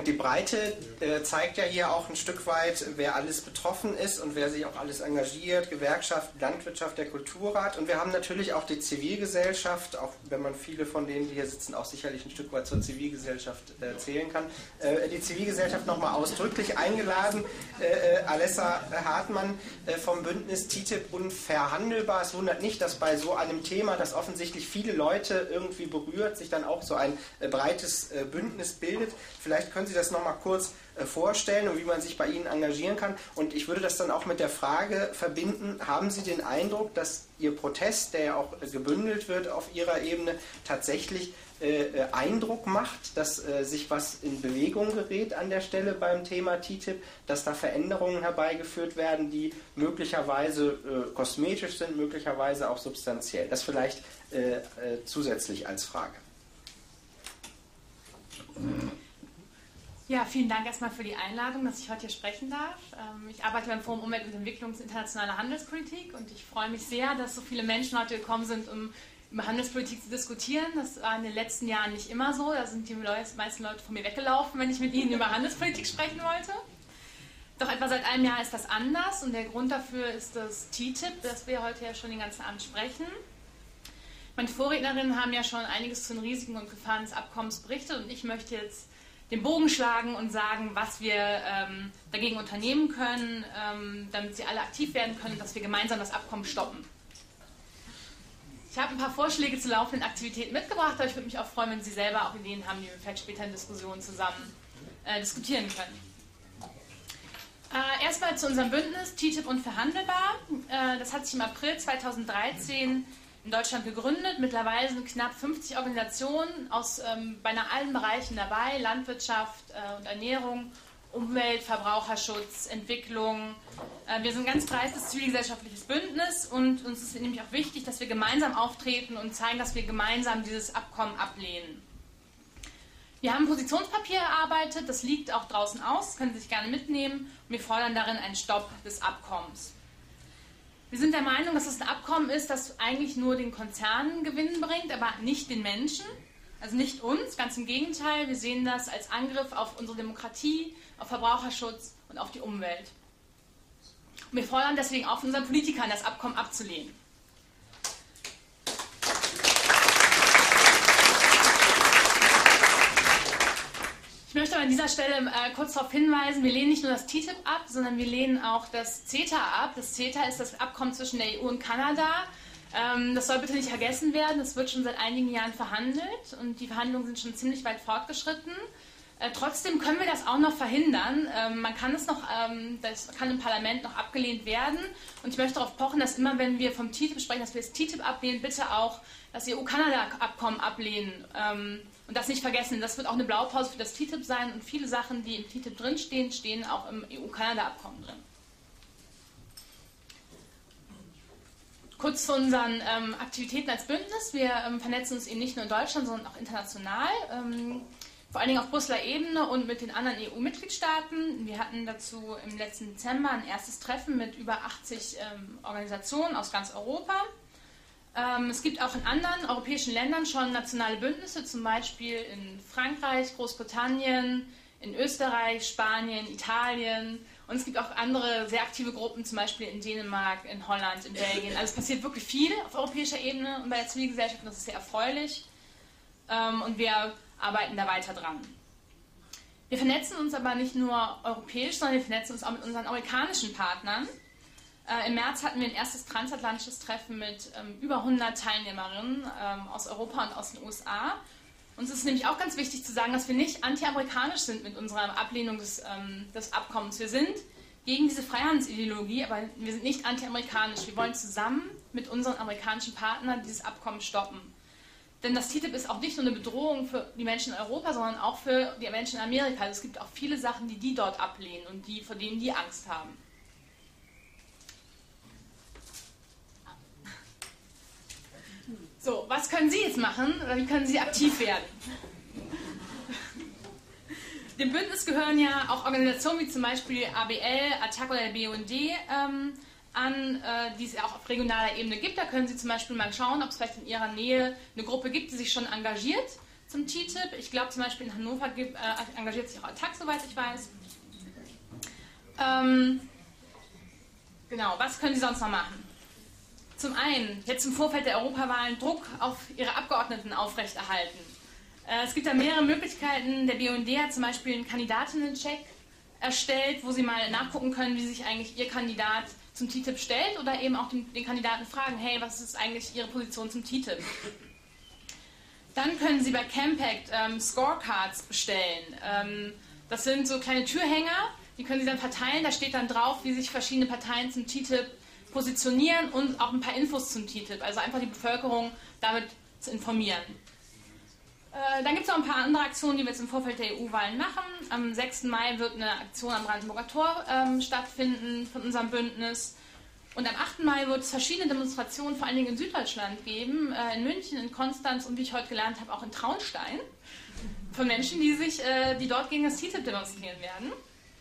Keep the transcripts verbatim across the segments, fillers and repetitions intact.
Die Breite äh, zeigt ja hier auch ein Stück weit, wer alles betroffen ist und wer sich auch alles engagiert, Gewerkschaft, Landwirtschaft, der Kulturrat. Und wir haben natürlich auch die Zivilgesellschaft, auch wenn man viele von denen, die hier sitzen, auch sicherlich ein Stück weit zur Zivilgesellschaft äh, zählen kann. Äh, die Zivilgesellschaft nochmal ausdrücklich eingeladen. Äh, Alessa Hartmann äh, vom Bündnis T T I P Unverhandelbar. Es wundert nicht, dass bei so einem Thema, das offensichtlich viele Leute irgendwie berührt, sich dann auch so ein äh, breites äh, Bündnis bildet. Vielleicht können Sie das nochmal kurz äh, vorstellen und wie man sich bei Ihnen engagieren kann. Und ich würde das dann auch mit der Frage verbinden, haben Sie den Eindruck, dass Ihr Protest, der ja auch äh, gebündelt wird auf Ihrer Ebene, tatsächlich äh, äh, Eindruck macht, dass äh, sich was in Bewegung gerät an der Stelle beim Thema T T I P, dass da Veränderungen herbeigeführt werden, die möglicherweise äh, kosmetisch sind, möglicherweise auch substanziell? Das vielleicht äh, äh, zusätzlich als Frage. Ja, vielen Dank erstmal für die Einladung, dass ich heute hier sprechen darf. Ich arbeite beim Forum Umwelt und Entwicklung und internationale Handelspolitik und ich freue mich sehr, dass so viele Menschen heute gekommen sind, um über Handelspolitik zu diskutieren. Das war in den letzten Jahren nicht immer so. Da sind die meisten Leute von mir weggelaufen, wenn ich mit ihnen über Handelspolitik sprechen wollte. Doch etwa seit einem Jahr ist das anders und der Grund dafür ist das T T I P, das wir heute ja schon den ganzen Abend sprechen. Meine Vorrednerinnen haben ja schon einiges zu den Risiken und Gefahren des Abkommens berichtet und ich möchte jetzt den Bogen schlagen und sagen, was wir ähm, dagegen unternehmen können, ähm, damit sie alle aktiv werden können, dass wir gemeinsam das Abkommen stoppen. Ich habe ein paar Vorschläge zu laufenden Aktivitäten mitgebracht, aber ich würde mich auch freuen, wenn Sie selber auch Ideen haben, die wir vielleicht später in Diskussionen zusammen äh, diskutieren können. Äh, erstmal zu unserem Bündnis T T I P Unverhandelbar. Äh, das hat sich im April zweitausenddreizehn in Deutschland gegründet. Mittlerweile sind knapp fünfzig Organisationen aus ähm, beinahe allen Bereichen dabei, Landwirtschaft äh, und Ernährung, Umwelt, Verbraucherschutz, Entwicklung. Äh, wir sind ein ganz breites zivilgesellschaftliches Bündnis und uns ist nämlich auch wichtig, dass wir gemeinsam auftreten und zeigen, dass wir gemeinsam dieses Abkommen ablehnen. Wir haben ein Positionspapier erarbeitet, das liegt auch draußen aus, das können Sie sich gerne mitnehmen und wir fordern darin einen Stopp des Abkommens. Wir sind der Meinung, dass es ein Abkommen ist, das eigentlich nur den Konzernen Gewinn bringt, aber nicht den Menschen, also nicht uns, ganz im Gegenteil. Wir sehen das als Angriff auf unsere Demokratie, auf Verbraucherschutz und auf die Umwelt. Und wir fordern deswegen auch von unseren Politikern, das Abkommen abzulehnen. Ich möchte aber an dieser Stelle äh, kurz darauf hinweisen, wir lehnen nicht nur das T T I P ab, sondern wir lehnen auch das CETA ab. Das CETA ist das Abkommen zwischen der E U und Kanada. Ähm, das soll bitte nicht vergessen werden, das wird schon seit einigen Jahren verhandelt und die Verhandlungen sind schon ziemlich weit fortgeschritten. Äh, trotzdem können wir das auch noch verhindern. Ähm, man kann es noch, ähm, das kann im Parlament noch abgelehnt werden und ich möchte darauf pochen, dass immer, wenn wir vom T T I P sprechen, dass wir das T T I P ablehnen, bitte auch das E U-Kanada-Abkommen ablehnen. Ähm, Und das nicht vergessen, das wird auch eine Blaupause für das T T I P sein und viele Sachen, die im T T I P drinstehen, stehen auch im E U-Kanada-Abkommen drin. Kurz zu unseren ähm, Aktivitäten als Bündnis. Wir ähm, vernetzen uns eben nicht nur in Deutschland, sondern auch international, ähm, vor allen Dingen auf Brüsseler Ebene und mit den anderen E U-Mitgliedstaaten. Wir hatten dazu im letzten Dezember ein erstes Treffen mit über achtzig ähm, Organisationen aus ganz Europa. Es gibt auch in anderen europäischen Ländern schon nationale Bündnisse, zum Beispiel in Frankreich, Großbritannien, in Österreich, Spanien, Italien. Und es gibt auch andere sehr aktive Gruppen, zum Beispiel in Dänemark, in Holland, in Belgien. Also es passiert wirklich viel auf europäischer Ebene und bei der Zivilgesellschaft, und das ist sehr erfreulich. Und wir arbeiten da weiter dran. Wir vernetzen uns aber nicht nur europäisch, sondern wir vernetzen uns auch mit unseren amerikanischen Partnern. Äh, Im März hatten wir ein erstes transatlantisches Treffen mit ähm, über hundert Teilnehmerinnen ähm, aus Europa und aus den U S A. Uns ist nämlich auch ganz wichtig zu sagen, dass wir nicht anti-amerikanisch sind mit unserer Ablehnung des, ähm, des Abkommens. Wir sind gegen diese Freihandelsideologie, aber wir sind nicht anti-amerikanisch. Wir wollen zusammen mit unseren amerikanischen Partnern dieses Abkommen stoppen. Denn das T T I P ist auch nicht nur eine Bedrohung für die Menschen in Europa, sondern auch für die Menschen in Amerika. Also es gibt auch viele Sachen, die die dort ablehnen und die, vor denen die Angst haben. So, was können Sie jetzt machen? Oder wie können Sie aktiv werden? Dem Bündnis gehören ja auch Organisationen wie zum Beispiel A B L, A T T A C oder der B U N D ähm, an, äh, die es auch auf regionaler Ebene gibt. Da können Sie zum Beispiel mal schauen, ob es vielleicht in Ihrer Nähe eine Gruppe gibt, die sich schon engagiert. zum T T I P. Ich glaube zum Beispiel in Hannover gibt, äh, engagiert sich auch Attac, soweit ich weiß. Ähm, genau, was können Sie sonst noch machen? Zum einen, jetzt im Vorfeld der Europawahlen Druck auf Ihre Abgeordneten aufrechterhalten. Äh, es gibt da mehrere Möglichkeiten. Der B U N D hat zum Beispiel einen Kandidatinnen-Check erstellt, wo Sie mal nachgucken können, wie sich eigentlich Ihr Kandidat zum T T I P stellt oder eben auch den, den Kandidaten fragen, hey, was ist eigentlich Ihre Position zum T T I P? Dann können Sie bei Campact ähm, Scorecards bestellen. Ähm, das sind so kleine Türhänger, die können Sie dann verteilen. Da steht dann drauf, wie sich verschiedene Parteien zum T T I P positionieren und auch ein paar Infos zum T T I P. Also einfach die Bevölkerung damit zu informieren. Äh, dann gibt es noch ein paar andere Aktionen, die wir jetzt im Vorfeld der E U-Wahlen machen. Am sechsten Mai wird eine Aktion am Brandenburger Tor ähm, stattfinden von unserem Bündnis. Und am achten Mai wird es verschiedene Demonstrationen, vor allen Dingen in Süddeutschland, geben. Äh, in München, in Konstanz und wie ich heute gelernt habe, auch in Traunstein. Von Menschen, die, sich, äh, die dort gegen das T T I P demonstrieren werden.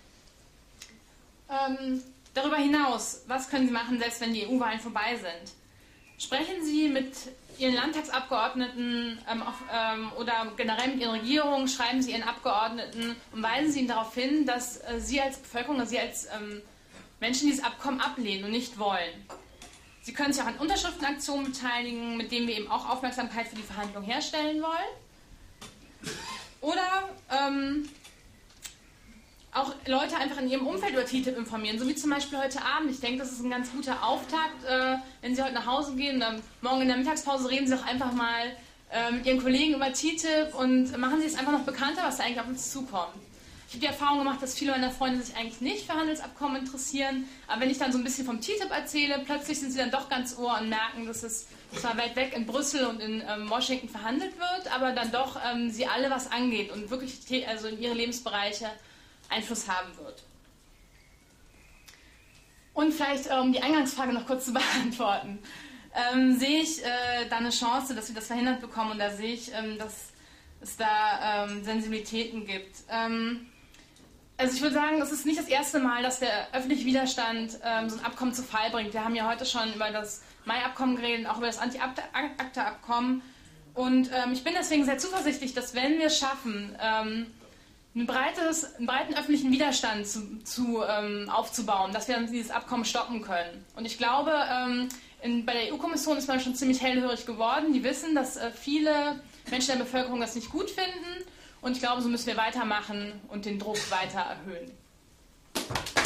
Ähm, darüber hinaus, was können Sie machen, selbst wenn die E U-Wahlen vorbei sind? Sprechen Sie mit Ihren Landtagsabgeordneten ähm, auf, ähm, oder generell mit Ihren Regierungen, schreiben Sie Ihren Abgeordneten und weisen Sie ihnen darauf hin, dass äh, Sie als Bevölkerung, dass Sie als ähm, Menschen dieses Abkommen ablehnen und nicht wollen. Sie können sich auch an Unterschriftenaktionen beteiligen, mit denen wir eben auch Aufmerksamkeit für die Verhandlungen herstellen wollen. Oder ähm, auch Leute einfach in ihrem Umfeld über T T I P informieren, so wie zum Beispiel heute Abend. Ich denke, das ist ein ganz guter Auftakt, äh, wenn Sie heute nach Hause gehen und dann morgen in der Mittagspause reden Sie auch einfach mal äh, mit Ihren Kollegen über T T I P und machen Sie es einfach noch bekannter, was da eigentlich auf uns zukommt. Ich habe die Erfahrung gemacht, dass viele meiner Freunde sich eigentlich nicht für Handelsabkommen interessieren, aber wenn ich dann so ein bisschen vom T T I P erzähle, plötzlich sind sie dann doch ganz ohr und merken, dass es zwar weit weg in Brüssel und in ähm, Washington verhandelt wird, aber dann doch ähm, sie alle was angeht und wirklich also in ihre Lebensbereiche Einfluss haben wird. Und vielleicht, um die Eingangsfrage noch kurz zu beantworten, ähm, sehe ich äh, da eine Chance, dass wir das verhindert bekommen und da sehe ich, ähm, dass es da ähm, Sensibilitäten gibt. Ähm, also ich würde sagen, es ist nicht das erste Mal, dass der öffentliche Widerstand ähm, so ein Abkommen zu Fall bringt. Wir haben ja heute schon über das Mai-Abkommen geredet, auch über das Anti-ACTA-Abkommen und ähm, ich bin deswegen sehr zuversichtlich, dass wenn wir es schaffen, ähm, Ein breites, einen breiten öffentlichen Widerstand zu, zu, ähm, aufzubauen, dass wir dann dieses Abkommen stoppen können. Und ich glaube, ähm, in, bei der E U-Kommission ist man schon ziemlich hellhörig geworden. Die wissen, dass äh, viele Menschen der Bevölkerung das nicht gut finden. Und ich glaube, so müssen wir weitermachen und den Druck weiter erhöhen.